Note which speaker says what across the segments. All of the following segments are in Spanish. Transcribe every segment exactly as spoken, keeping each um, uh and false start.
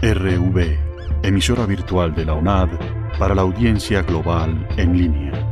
Speaker 1: R V, emisora virtual de la UNAD para la audiencia global en línea.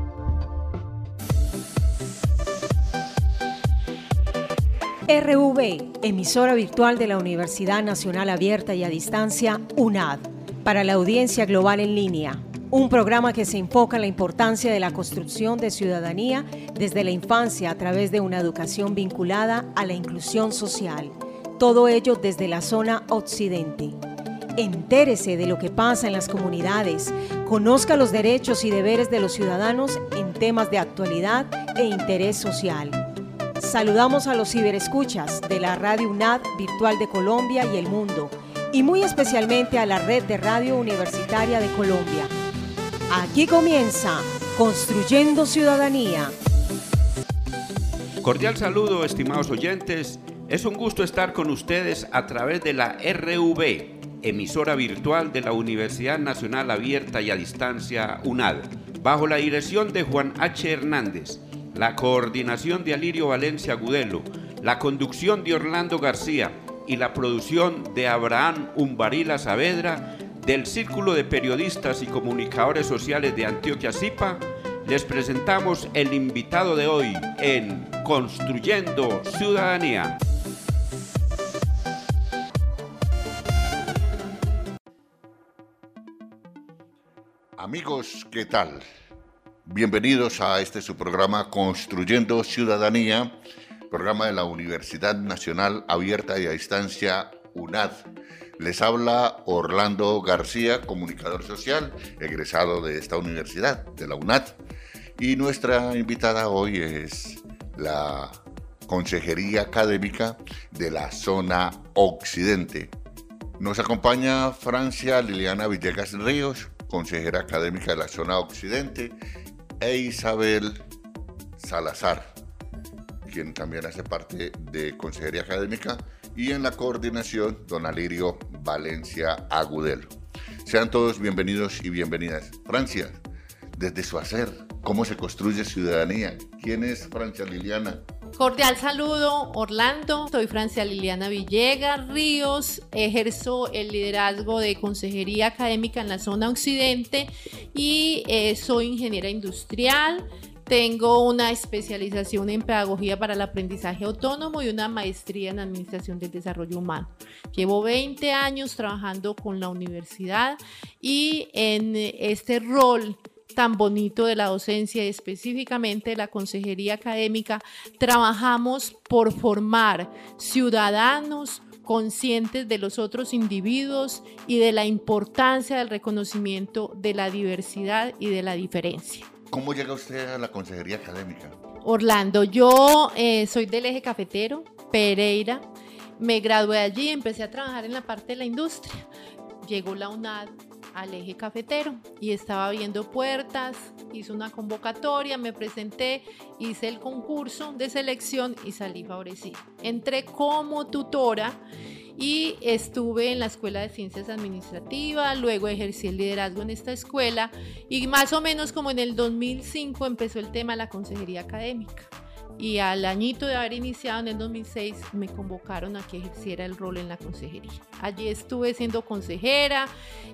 Speaker 2: R V, emisora virtual de la Universidad Nacional Abierta y a Distancia, UNAD, para la audiencia global en línea. Un programa que se enfoca en la importancia de la construcción de ciudadanía desde la infancia a través de una educación vinculada a la inclusión social. Todo ello desde la zona occidente. Entérese de lo que pasa en las comunidades, conozca los derechos y deberes de los ciudadanos en temas de actualidad e interés social. Saludamos a los ciberescuchas de la Radio UNAD Virtual de Colombia y el mundo, y muy especialmente a la Red de Radio Universitaria de Colombia. Aquí comienza Construyendo Ciudadanía.
Speaker 3: Cordial saludo, estimados oyentes. Es un gusto estar con ustedes a través de la R V, emisora virtual de la Universidad Nacional Abierta y a Distancia, UNAD, bajo la dirección de Juan H. Hernández, la coordinación de Alirio Valencia Agudelo, la conducción de Orlando García y la producción de Abraham Umbarila Saavedra, del Círculo de Periodistas y Comunicadores Sociales de Antioquia Zipa. Les presentamos el invitado de hoy en Construyendo Ciudadanía.
Speaker 4: Amigos, ¿qué tal? Bienvenidos a este su programa Construyendo Ciudadanía, programa de la Universidad Nacional Abierta y a Distancia, UNAD. Les habla Orlando García, comunicador social, egresado de esta universidad, de la UNAD. Y nuestra invitada hoy es la Consejería Académica de la Zona Occidente. Nos acompaña Francia Liliana Villegas Ríos, consejera académica de la Zona Occidente, e Isabel Salazar, quien también hace parte de Consejería Académica, y en la coordinación, don Alirio Valencia Agudelo. Sean todos bienvenidos y bienvenidas. Francia, desde su hacer, ¿cómo se construye ciudadanía? ¿Quién es Francia Liliana?
Speaker 5: Cordial saludo, Orlando. Soy Francia Liliana Villegas Ríos, ejerzo el liderazgo de Consejería Académica en la Zona Occidente y eh, soy ingeniera industrial. Tengo una especialización en Pedagogía para el Aprendizaje Autónomo y una maestría en Administración del Desarrollo Humano. Llevo veinte años trabajando con la universidad y en este rol tan bonito de la docencia y específicamente de la consejería académica, trabajamos por formar ciudadanos conscientes de los otros individuos y de la importancia del reconocimiento de la diversidad y de la diferencia.
Speaker 4: ¿Cómo llega usted a la consejería académica?
Speaker 5: Orlando, yo eh, soy del eje cafetero, Pereira, me gradué allí, empecé a trabajar en la parte de la industria. Llegó la UNAD al eje cafetero y estaba abriendo puertas, hice una convocatoria, me presenté, hice el concurso de selección y salí favorecida. Entré como tutora y estuve en la Escuela de Ciencias Administrativas, luego ejercí el liderazgo en esta escuela y más o menos como en el dos mil cinco empezó el tema de la consejería académica. Y al añito de haber iniciado en el dos mil seis me convocaron a que ejerciera el rol en la consejería. Allí estuve siendo consejera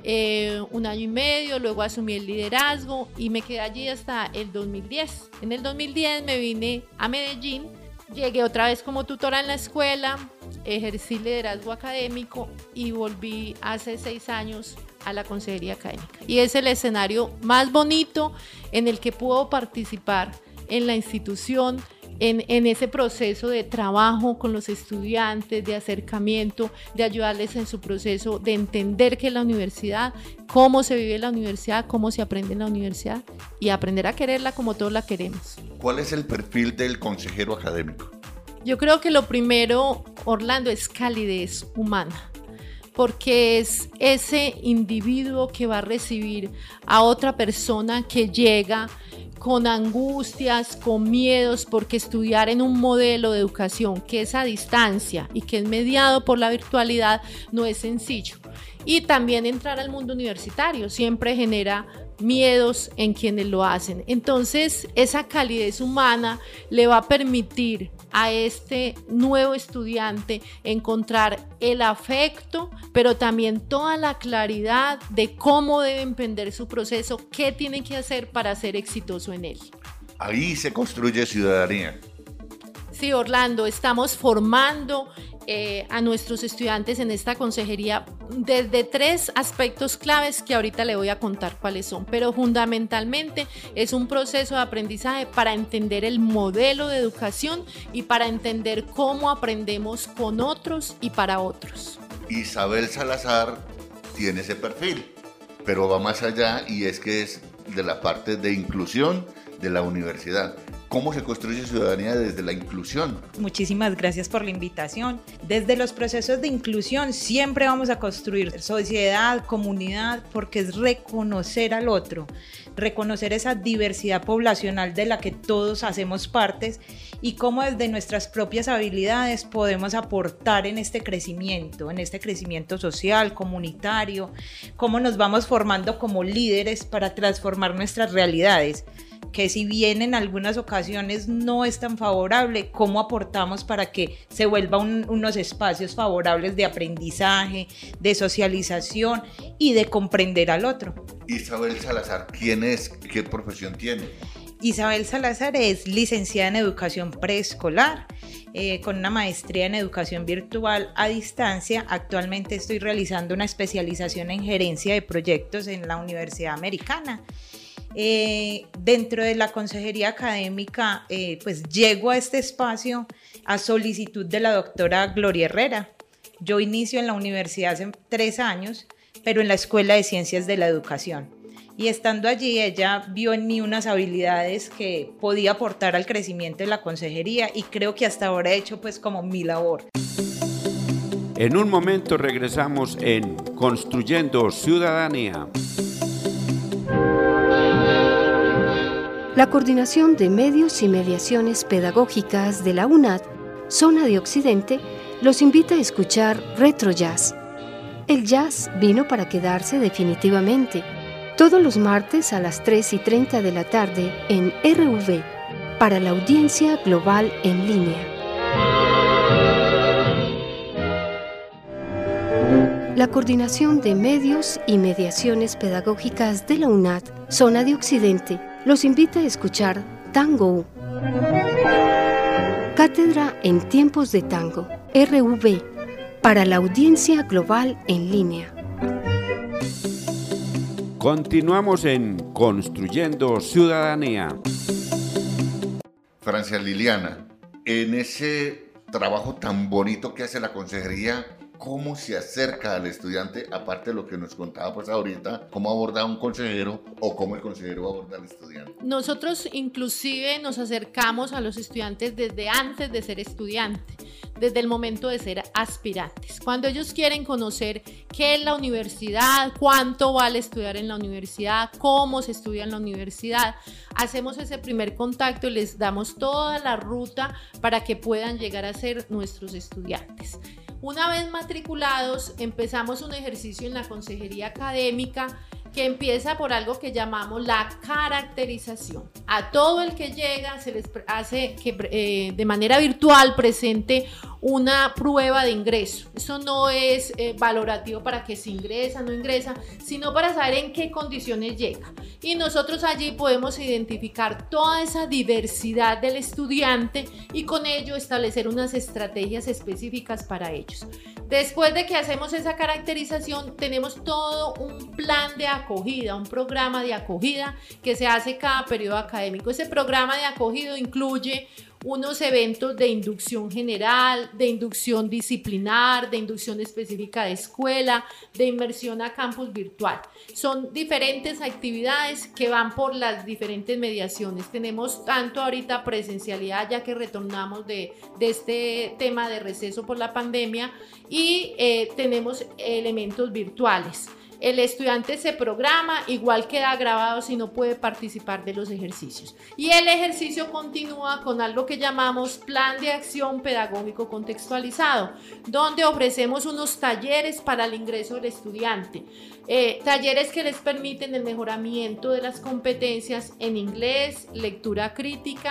Speaker 5: eh, un año y medio, luego asumí el liderazgo y me quedé allí hasta el dos mil diez. En el dos mil diez me vine a Medellín, llegué otra vez como tutora en la escuela, ejercí liderazgo académico y volví hace seis años a la consejería académica. Y es el escenario más bonito en el que puedo participar en la institución, En, en ese proceso de trabajo con los estudiantes, de acercamiento, de ayudarles en su proceso de entender qué es la universidad, cómo se vive la universidad, cómo se aprende en la universidad y aprender a quererla como todos la queremos.
Speaker 4: ¿Cuál es el perfil del consejero académico?
Speaker 5: Yo creo que lo primero, Orlando, es calidez humana, porque es ese individuo que va a recibir a otra persona que llega con angustias, con miedos, porque estudiar en un modelo de educación que es a distancia y que es mediado por la virtualidad no es sencillo. Y también entrar al mundo universitario siempre genera miedos en quienes lo hacen. Entonces, esa calidez humana le va a permitir a este nuevo estudiante encontrar el afecto, pero también toda la claridad de cómo debe emprender su proceso, qué tiene que hacer para ser exitoso en él.
Speaker 4: Ahí se construye ciudadanía.
Speaker 5: Sí, Orlando, estamos formando eh, a nuestros estudiantes en esta consejería desde tres aspectos claves que ahorita le voy a contar cuáles son, pero fundamentalmente es un proceso de aprendizaje para entender el modelo de educación y para entender cómo aprendemos con otros y para otros.
Speaker 4: Isabel Salazar tiene ese perfil, pero va más allá y es que es de la parte de inclusión de la universidad. ¿Cómo se construye ciudadanía desde la inclusión?
Speaker 6: Muchísimas gracias por la invitación. Desde los procesos de inclusión siempre vamos a construir sociedad, comunidad, porque es reconocer al otro, reconocer esa diversidad poblacional de la que todos hacemos partes y cómo desde nuestras propias habilidades podemos aportar en este crecimiento, en este crecimiento social, comunitario, cómo nos vamos formando como líderes para transformar nuestras realidades, que si bien en algunas ocasiones no es tan favorable, cómo aportamos para que se vuelvan un, unos espacios favorables de aprendizaje, de socialización y de comprender al otro.
Speaker 4: Isabel Salazar, ¿quién es? ¿Qué profesión tiene?
Speaker 6: Isabel Salazar es licenciada en educación preescolar, eh, con una maestría en educación virtual a distancia. Actualmente estoy realizando una especialización en gerencia de proyectos en la Universidad Americana. Eh, dentro de la consejería académica, eh, pues llego a este espacio a solicitud de la doctora Gloria Herrera. Yo inicio en la universidad hace tres años, pero en la Escuela de Ciencias de la Educación. Y estando allí, ella vio en mí unas habilidades que podía aportar al crecimiento de la consejería y creo que hasta ahora he hecho pues como mi labor.
Speaker 3: En un momento regresamos en Construyendo Ciudadanía.
Speaker 7: La Coordinación de Medios y Mediaciones Pedagógicas de la UNAD, Zona de Occidente, los invita a escuchar Retro Jazz. El jazz vino para quedarse definitivamente. Todos los martes a las tres y treinta de la tarde en R V, para la audiencia global en línea. La Coordinación de Medios y Mediaciones Pedagógicas de la UNAD, Zona de Occidente, los invita a escuchar Tango. Cátedra en Tiempos de Tango, R V, para la audiencia global en línea.
Speaker 3: Continuamos en Construyendo Ciudadanía.
Speaker 4: Francia Liliana, en ese trabajo tan bonito que hace la consejería, ¿cómo se acerca al estudiante, aparte de lo que nos contaba pues ahorita, cómo aborda un consejero o cómo el consejero aborda al estudiante?
Speaker 5: Nosotros inclusive nos acercamos a los estudiantes desde antes de ser estudiante, desde el momento de ser aspirantes. Cuando ellos quieren conocer qué es la universidad, cuánto vale estudiar en la universidad, cómo se estudia en la universidad, hacemos ese primer contacto y les damos toda la ruta para que puedan llegar a ser nuestros estudiantes. Una vez matriculados, empezamos un ejercicio en la consejería académica que empieza por algo que llamamos la caracterización. A todo el que llega se les hace que eh, de manera virtual presente una prueba de ingreso. Eso no es eh, valorativo para que se ingresa o no ingresa, sino para saber en qué condiciones llega. Y nosotros allí podemos identificar toda esa diversidad del estudiante y con ello establecer unas estrategias específicas para ellos. Después de que hacemos esa caracterización, tenemos todo un plan de acogida, un programa de acogida que se hace cada periodo académico. Ese programa de acogida incluye unos eventos de inducción general, de inducción disciplinar, de inducción específica de escuela, de inmersión a campus virtual. Son diferentes actividades que van por las diferentes mediaciones. Tenemos tanto ahorita presencialidad, ya que retornamos de, de este tema de receso por la pandemia, y eh, tenemos elementos virtuales. El estudiante se programa, igual queda grabado si no puede participar de los ejercicios. Y el ejercicio continúa con algo que llamamos Plan de Acción Pedagógico Contextualizado, donde ofrecemos unos talleres para el ingreso del estudiante. Eh, talleres que les permiten el mejoramiento de las competencias en inglés, lectura crítica,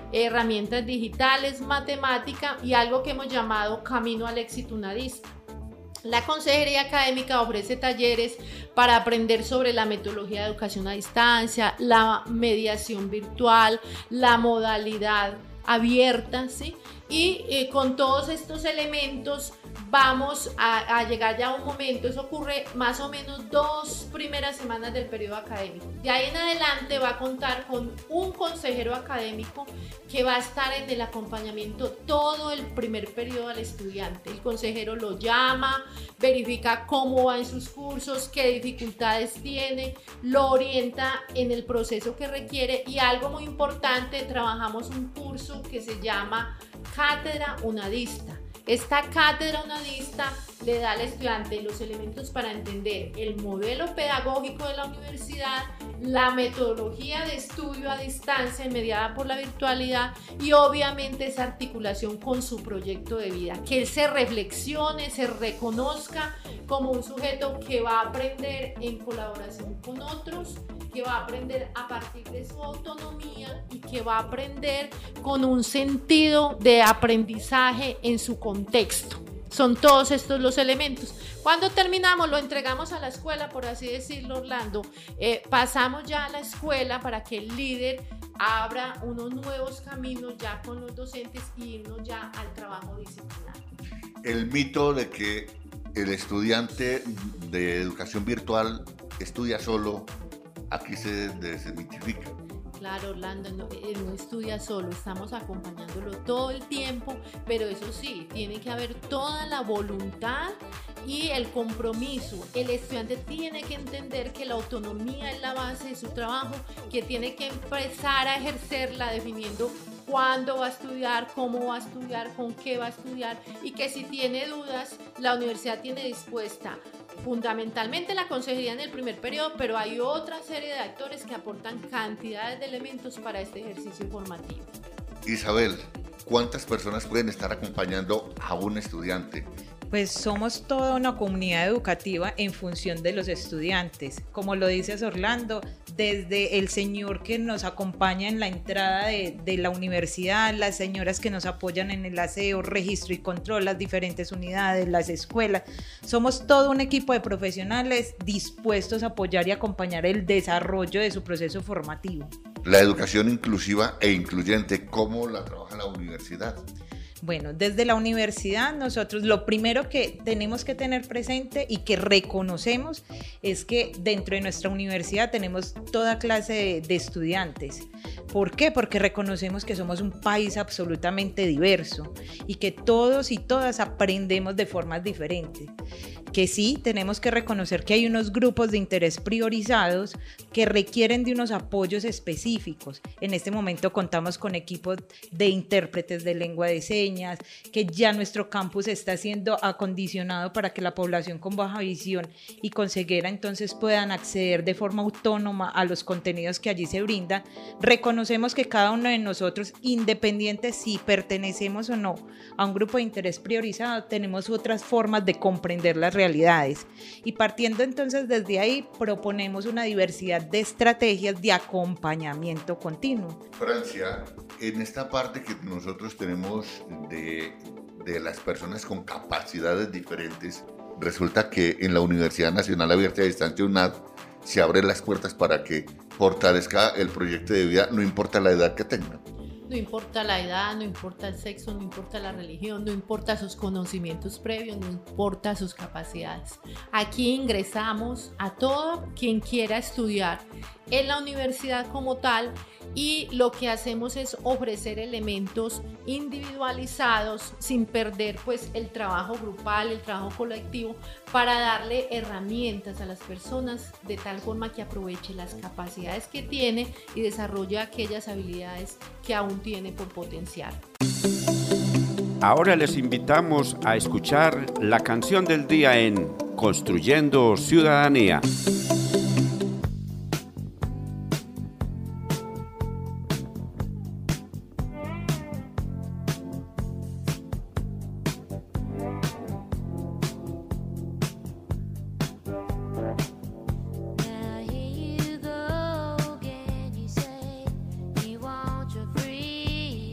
Speaker 5: herramientas digitales, matemática y algo que hemos llamado Camino al Éxito UNADista. La Consejería Académica ofrece talleres para aprender sobre la metodología de educación a distancia, la mediación virtual, la modalidad abierta, ¿sí? Y eh, con todos estos elementos vamos a, a llegar ya a un momento, eso ocurre más o menos dos primeras semanas del periodo académico. De ahí en adelante va a contar con un consejero académico que va a estar en el acompañamiento todo el primer periodo al estudiante. El consejero lo llama, verifica cómo va en sus cursos, qué dificultades tiene, lo orienta en el proceso que requiere y algo muy importante, trabajamos un curso que se llama Cátedra UNADista. Esta cátedra UNADista le da al estudiante los elementos para entender el modelo pedagógico de la universidad, la metodología de estudio a distancia mediada por la virtualidad y obviamente esa articulación con su proyecto de vida, que él se reflexione, se reconozca como un sujeto que va a aprender en colaboración con otros, que va a aprender a partir de su autonomía y que va a aprender con un sentido de aprendizaje en su contexto. Son todos estos los elementos. Cuando terminamos, lo entregamos a la escuela, por así decirlo, Orlando. Eh, pasamos ya a la escuela para que el líder abra unos nuevos caminos ya con los docentes y irnos ya al trabajo disciplinario.
Speaker 4: El mito de que el estudiante de educación virtual estudia solo, aquí se desmitifica.
Speaker 5: Claro, Orlando, no, él no estudia solo, estamos acompañándolo todo el tiempo, pero eso sí, tiene que haber toda la voluntad y el compromiso. El estudiante tiene que entender que la autonomía es la base de su trabajo, que tiene que empezar a ejercerla definiendo cuándo va a estudiar, cómo va a estudiar, con qué va a estudiar y que si tiene dudas, la universidad tiene dispuesta fundamentalmente la consejería en el primer periodo, pero hay otra serie de actores que aportan cantidades de elementos para este ejercicio formativo.
Speaker 4: Isabel, ¿cuántas personas pueden estar acompañando a un estudiante?
Speaker 6: Pues somos toda una comunidad educativa en función de los estudiantes. Como lo dices, Orlando, desde el señor que nos acompaña en la entrada de, de la universidad, las señoras que nos apoyan en el aseo, registro y control, las diferentes unidades, las escuelas. Somos todo un equipo de profesionales dispuestos a apoyar y acompañar el desarrollo de su proceso formativo.
Speaker 4: La educación inclusiva e incluyente, ¿cómo la trabaja la universidad?
Speaker 6: Bueno, desde la universidad nosotros lo primero que tenemos que tener presente y que reconocemos es que dentro de nuestra universidad tenemos toda clase de, de estudiantes. ¿Por qué? Porque reconocemos que somos un país absolutamente diverso y que todos y todas aprendemos de formas diferentes. Que sí, tenemos que reconocer que hay unos grupos de interés priorizados que requieren de unos apoyos específicos. En este momento contamos con equipos de intérpretes de lengua de señas, que ya nuestro campus está siendo acondicionado para que la población con baja visión y con ceguera entonces puedan acceder de forma autónoma a los contenidos que allí se brindan. Reconocemos que cada uno de nosotros, independiente si pertenecemos o no a un grupo de interés priorizado, tenemos otras formas de comprender las realidades. Y partiendo entonces desde ahí, proponemos una diversidad de estrategias de acompañamiento continuo.
Speaker 4: Francia, en esta parte que nosotros tenemos de, de las personas con capacidades diferentes, resulta que en la Universidad Nacional Abierta y a Distancia UNAD se abren las puertas para que fortalezca el proyecto de vida, no importa la edad que tengan.
Speaker 5: No importa la edad, no importa el sexo, no importa la religión, no importa sus conocimientos previos, no importa sus capacidades. Aquí ingresamos a todo quien quiera estudiar en la universidad como tal y lo que hacemos es ofrecer elementos individualizados sin perder pues el trabajo grupal, el trabajo colectivo, para darle herramientas a las personas de tal forma que aproveche las capacidades que tiene y desarrolle aquellas habilidades que aún tiene por potenciar.
Speaker 3: Ahora les invitamos a escuchar la canción del día en Construyendo Ciudadanía.
Speaker 8: Now here you go again, you say you want your freedom.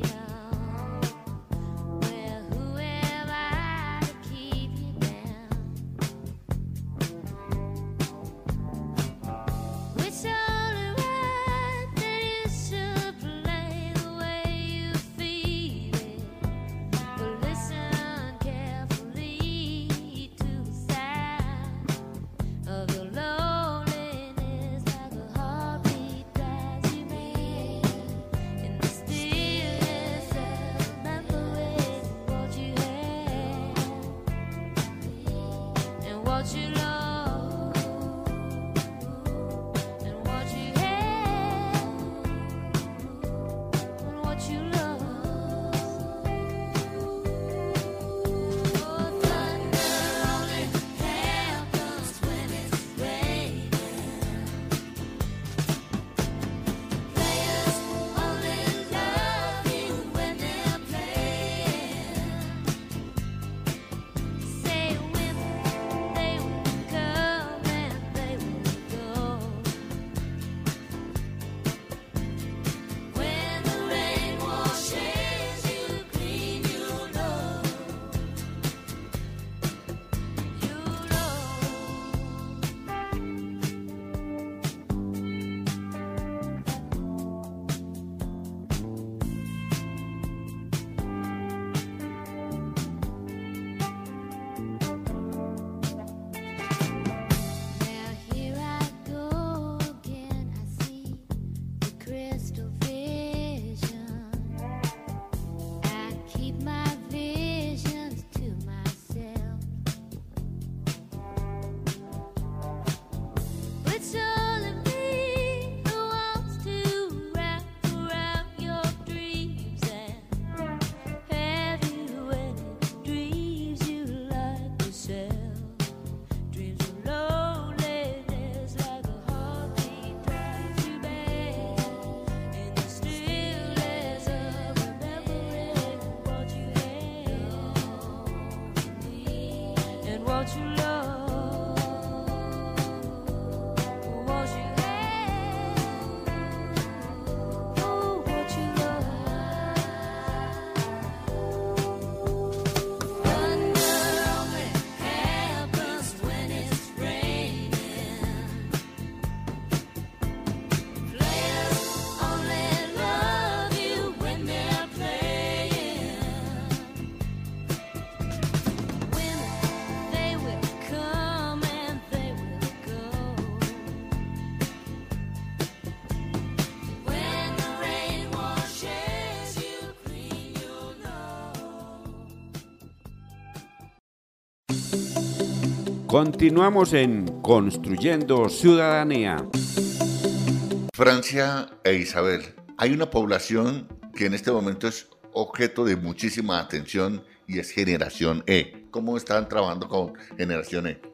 Speaker 3: Continuamos en Construyendo Ciudadanía.
Speaker 4: Francia e Isabel, hay una población que en este momento es objeto de muchísima atención y es Generación E. ¿Cómo están trabajando con Generación E?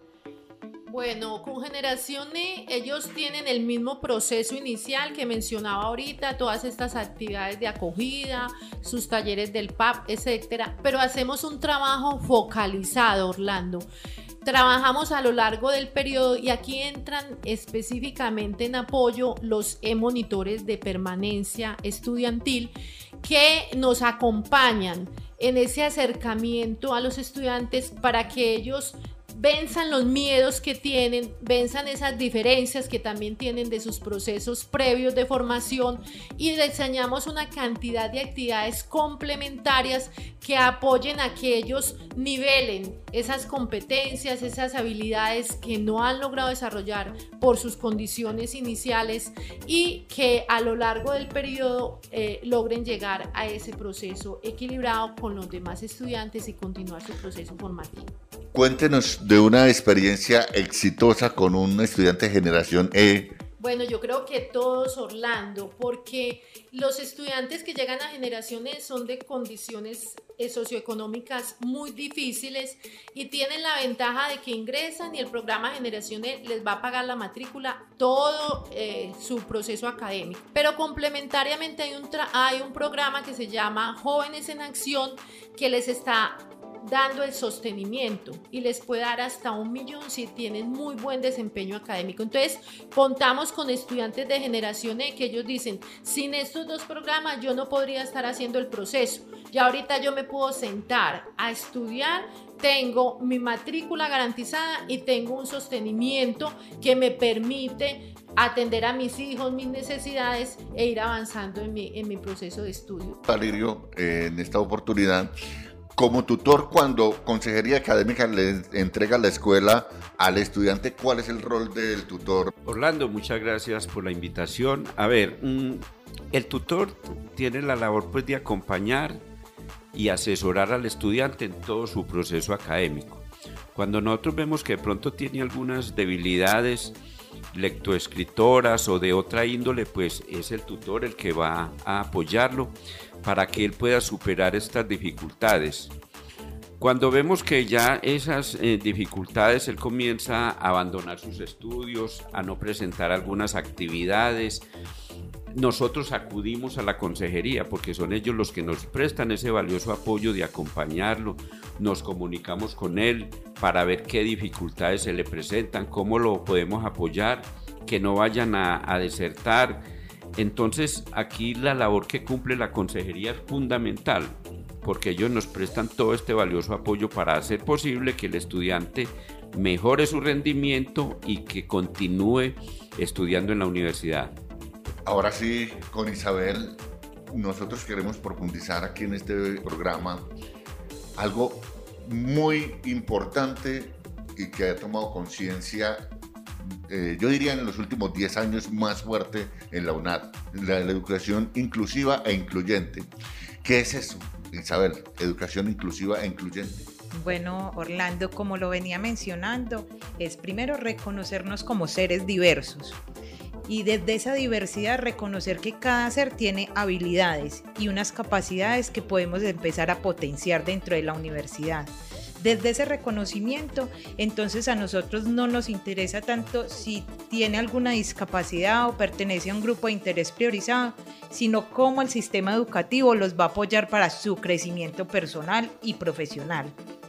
Speaker 5: Bueno, con Generación E, ellos tienen el mismo proceso inicial que mencionaba ahorita, todas estas actividades de acogida, sus talleres del P A P, etcétera, pero hacemos un trabajo focalizado, Orlando. Trabajamos a lo largo del periodo y aquí entran específicamente en apoyo los e-monitores de permanencia estudiantil que nos acompañan en ese acercamiento a los estudiantes para que ellos venzan los miedos que tienen, venzan esas diferencias que también tienen de sus procesos previos de formación y diseñamos una cantidad de actividades complementarias que apoyen a que ellos nivelen esas competencias, esas habilidades que no han logrado desarrollar por sus condiciones iniciales y que a lo largo del periodo eh, logren llegar a ese proceso equilibrado con los demás estudiantes y continuar su proceso formativo.
Speaker 4: Cuéntenos de una experiencia exitosa con un estudiante de Generación E.
Speaker 5: Bueno, yo creo que todos, Orlando, porque los estudiantes que llegan a Generación E son de condiciones socioeconómicas muy difíciles y tienen la ventaja de que ingresan y el programa Generación E les va a pagar la matrícula, todo eh, su proceso académico. Pero complementariamente hay un, tra- hay un programa que se llama Jóvenes en Acción que les está dando el sostenimiento y les puede dar hasta un millón si tienen muy buen desempeño académico. Entonces contamos con estudiantes de Generación E que ellos dicen, sin estos dos programas yo no podría estar haciendo el proceso, ya ahorita yo me puedo sentar a estudiar, tengo mi matrícula garantizada y tengo un sostenimiento que me permite atender a mis hijos, mis necesidades e ir avanzando en mi, en mi proceso de estudio.
Speaker 4: Valerio, eh, en esta oportunidad, como tutor, cuando Consejería Académica le entrega la escuela al estudiante, ¿cuál es el rol del tutor?
Speaker 3: Orlando, muchas gracias por la invitación. A ver, el tutor tiene la labor pues de acompañar y asesorar al estudiante en todo su proceso académico. Cuando nosotros vemos que de pronto tiene algunas debilidades lectoescritoras o de otra índole, pues es el tutor el que va a apoyarlo para que él pueda superar estas dificultades. Cuando vemos que ya esas eh, dificultades, él comienza a abandonar sus estudios, a no presentar algunas actividades, nosotros acudimos a la consejería porque son ellos los que nos prestan ese valioso apoyo de acompañarlo, nos comunicamos con él para ver qué dificultades se le presentan, cómo lo podemos apoyar, que no vayan a, a desertar. Entonces aquí la labor que cumple la consejería es fundamental, porque ellos nos prestan todo este valioso apoyo para hacer posible que el estudiante mejore su rendimiento y que continúe estudiando en la universidad.
Speaker 4: Ahora sí, con Isabel, nosotros queremos profundizar aquí en este programa algo muy importante y que ha tomado conciencia, eh, yo diría en los últimos diez años más fuerte en la UNAD, la, la educación inclusiva e incluyente. ¿Qué es eso, Isabel? Educación inclusiva e incluyente.
Speaker 6: Bueno, Orlando, como lo venía mencionando, es primero reconocernos como seres diversos. Y desde esa diversidad reconocer que cada ser tiene habilidades y unas capacidades que podemos empezar a potenciar dentro de la universidad. Desde ese reconocimiento, entonces a nosotros no nos interesa tanto si tiene alguna discapacidad o pertenece a un grupo de interés priorizado, sino cómo el sistema educativo los va a apoyar para su crecimiento personal y profesional.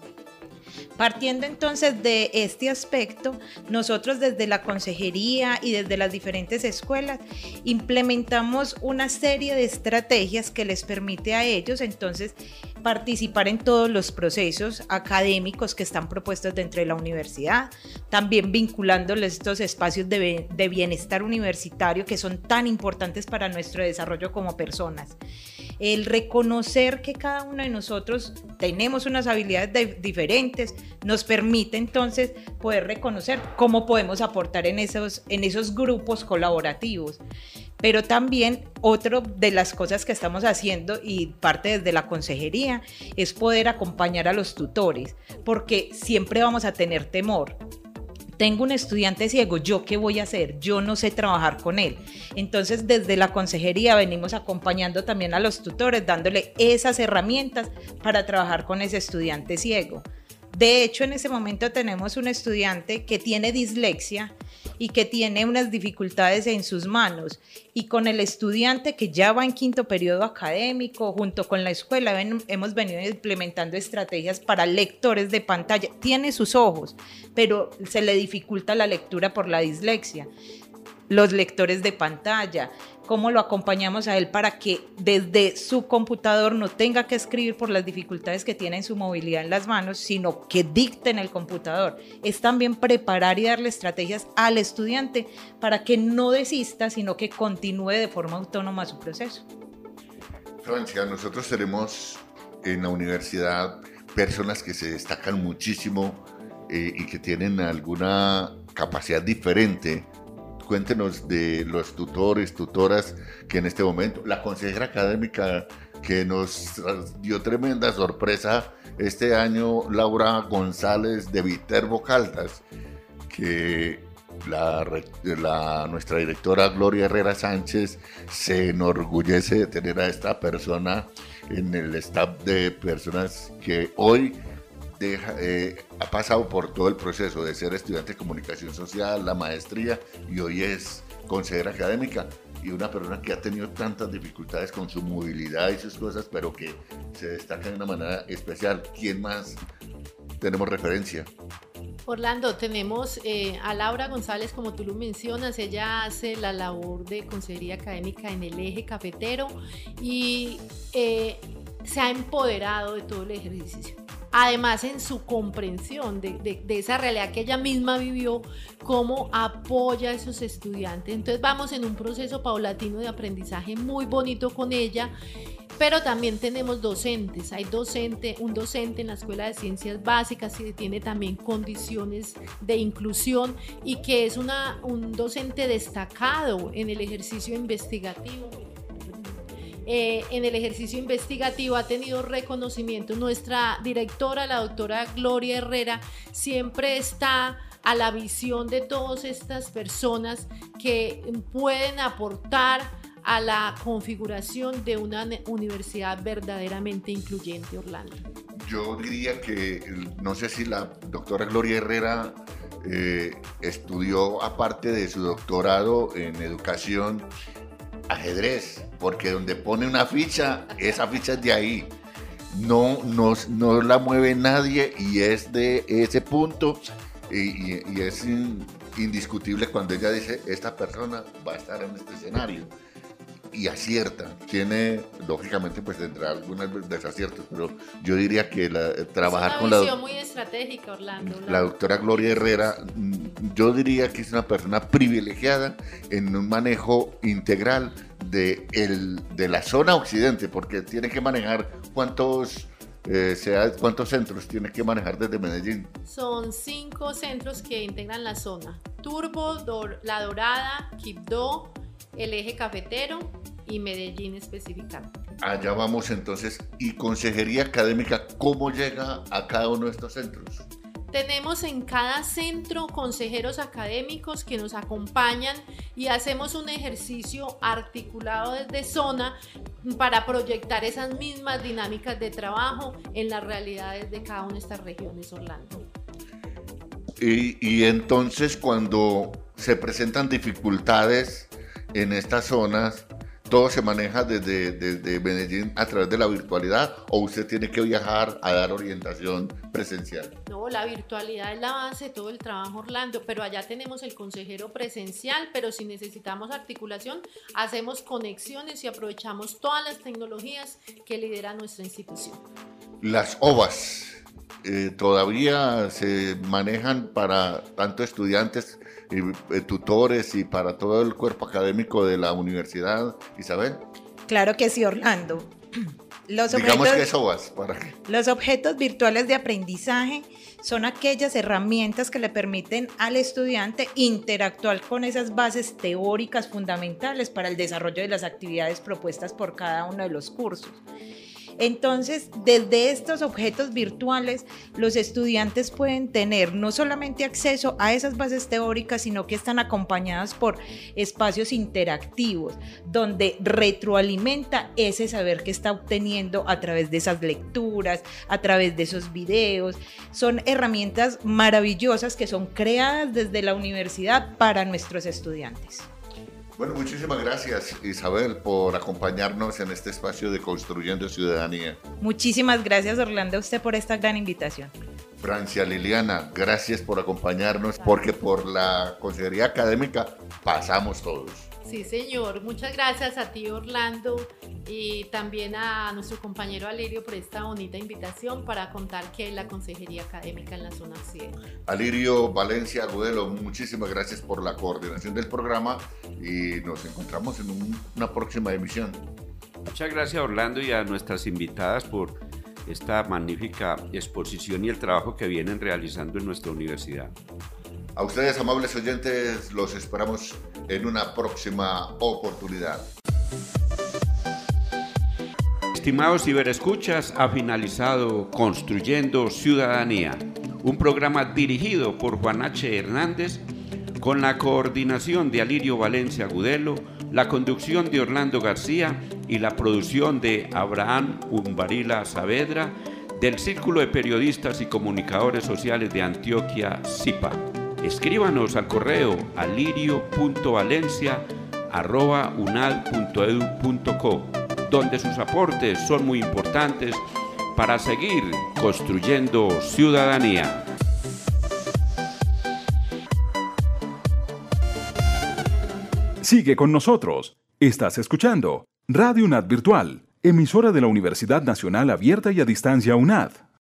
Speaker 6: Partiendo entonces de este aspecto, nosotros desde la consejería y desde las diferentes escuelas implementamos una serie de estrategias que les permite a ellos entonces participar en todos los procesos académicos que están propuestos dentro de la universidad, también vinculándoles estos espacios de, de bienestar universitario que son tan importantes para nuestro desarrollo como personas. El reconocer que cada uno de nosotros tenemos unas habilidades de, diferentes nos permite entonces poder reconocer cómo podemos aportar en esos, en esos grupos colaborativos. Pero también otra de las cosas que estamos haciendo y parte desde la consejería es poder acompañar a los tutores, porque siempre vamos a tener temor. Tengo un estudiante ciego, ¿yo qué voy a hacer? Yo no sé trabajar con él. Entonces, desde la consejería venimos acompañando también a los tutores, dándole esas herramientas para trabajar con ese estudiante ciego. De hecho, en ese momento tenemos un estudiante que tiene dislexia y que tiene unas dificultades en sus manos, y con el estudiante que ya va en quinto periodo académico, junto con la escuela, ven, hemos venido implementando estrategias para lectores de pantalla. Tiene sus ojos, pero se le dificulta la lectura por la dislexia. Los lectores de pantalla, cómo lo acompañamos a él para que desde su computador no tenga que escribir por las dificultades que tiene en su movilidad en las manos, sino que dicte en el computador. Es también preparar y darle estrategias al estudiante para que no desista, sino que continúe de forma autónoma su proceso.
Speaker 4: Francia, nosotros tenemos en la universidad personas que se destacan muchísimo eh, y que tienen alguna capacidad diferente. Cuéntenos de los tutores, tutoras que en este momento, la consejera académica que nos dio tremenda sorpresa este año, Laura González de Viterbo Caldas, que la, la, nuestra directora Gloria Herrera Sánchez se enorgullece de tener a esta persona en el staff de personas que hoy Deja, eh, ha pasado por todo el proceso de ser estudiante de comunicación social, la maestría, y hoy es consejera académica, y una persona que ha tenido tantas dificultades con su movilidad y sus cosas, pero que se destaca de una manera especial. ¿Quién más tenemos referencia?
Speaker 5: Orlando, tenemos eh, a Laura González, como tú lo mencionas. Ella hace la labor de consejería académica en el eje cafetero y eh, se ha empoderado de todo el ejercicio. Además, en su comprensión de, de, de esa realidad que ella misma vivió, cómo apoya a esos estudiantes. Entonces vamos en un proceso paulatino de aprendizaje muy bonito con ella, pero también tenemos docentes. Hay docente, un docente en la Escuela de Ciencias Básicas que tiene también condiciones de inclusión y que es una, un docente destacado en el ejercicio investigativo. eh, en el ejercicio investigativo ha tenido reconocimiento. Nuestra directora, la doctora Gloria Herrera, siempre está a la visión de todas estas personas que pueden aportar a la configuración de una universidad verdaderamente incluyente, Orlando.
Speaker 4: Yo diría que, no sé si la doctora Gloria Herrera eh, estudió, aparte de su doctorado en educación, ajedrez, porque donde pone una ficha, esa ficha es de ahí. No, no, no la mueve nadie y es de ese punto y, y, y es in, indiscutible cuando ella dice, esta persona va a estar en este escenario. Y acierta, tiene, lógicamente pues tendrá algunos desaciertos, pero yo diría que la, trabajar con la...
Speaker 5: Es una visión muy estratégica, Orlando.
Speaker 4: La, la doctora Gloria Herrera, yo diría que es una persona privilegiada en un manejo integral de, el, de la zona occidente, porque tiene que manejar cuántos... Eh, sea, ¿cuántos centros tiene que manejar desde Medellín?
Speaker 5: Son cinco centros que integran la zona: Turbo, Dor, La Dorada, Quibdó, el Eje Cafetero y Medellín específicamente.
Speaker 4: Allá vamos entonces. ¿Y consejería académica cómo llega a cada uno de estos centros?
Speaker 5: Tenemos en cada centro consejeros académicos que nos acompañan y hacemos un ejercicio articulado desde zona para proyectar esas mismas dinámicas de trabajo en las realidades de cada una de estas regiones, Orlando.
Speaker 4: Y, y entonces cuando se presentan dificultades en estas zonas, ¿todo se maneja desde, desde Medellín a través de la virtualidad o usted tiene que viajar a dar orientación presencial?
Speaker 5: No, la virtualidad es la base de todo el trabajo, Orlando, pero allá tenemos el consejero presencial, pero si necesitamos articulación, hacemos conexiones y aprovechamos todas las tecnologías que lidera nuestra institución.
Speaker 4: Las O V As eh, todavía se manejan para tanto estudiantes y eh, tutores y para todo el cuerpo académico de la universidad, Isabel.
Speaker 6: Claro que sí, Orlando. Los
Speaker 4: Digamos
Speaker 6: objetos,
Speaker 4: que es O V A S, ¿para qué?
Speaker 6: Los objetos virtuales de aprendizaje son aquellas herramientas que le permiten al estudiante interactuar con esas bases teóricas fundamentales para el desarrollo de las actividades propuestas por cada uno de los cursos. Entonces, desde estos objetos virtuales, los estudiantes pueden tener no solamente acceso a esas bases teóricas, sino que están acompañadas por espacios interactivos, donde retroalimenta ese saber que está obteniendo a través de esas lecturas, a través de esos videos. Son herramientas maravillosas que son creadas desde la universidad para nuestros estudiantes.
Speaker 4: Bueno, muchísimas gracias, Isabel, por acompañarnos en este espacio de Construyendo Ciudadanía.
Speaker 6: Muchísimas gracias, Orlando, a usted por esta gran invitación.
Speaker 4: Francia Liliana, gracias por acompañarnos, porque por la consejería académica pasamos todos.
Speaker 5: Sí, señor. Muchas gracias a ti, Orlando, y también a nuestro compañero Alirio por esta bonita invitación para contar qué es la consejería académica en la zona occidente.
Speaker 4: Alirio Valencia Agudelo, muchísimas gracias por la coordinación del programa y nos encontramos en un, una próxima emisión.
Speaker 3: Muchas gracias, Orlando, y a nuestras invitadas por esta magnífica exposición y el trabajo que vienen realizando en nuestra universidad.
Speaker 4: A ustedes, amables oyentes, los esperamos en una próxima oportunidad.
Speaker 3: Estimados ciberescuchas, ha finalizado Construyendo Ciudadanía, un programa dirigido por Juan H. Hernández, con la coordinación de Alirio Valencia Agudelo, la conducción de Orlando García y la producción de Abraham Umbarila Saavedra, del Círculo de Periodistas y Comunicadores Sociales de Antioquia, CIPA. Escríbanos al correo alirio punto valencia arroba unad punto edu punto co, donde sus aportes son muy importantes para seguir construyendo ciudadanía.
Speaker 1: Sigue con nosotros. Estás escuchando Radio UNAD Virtual, emisora de la Universidad Nacional Abierta y a Distancia UNAD.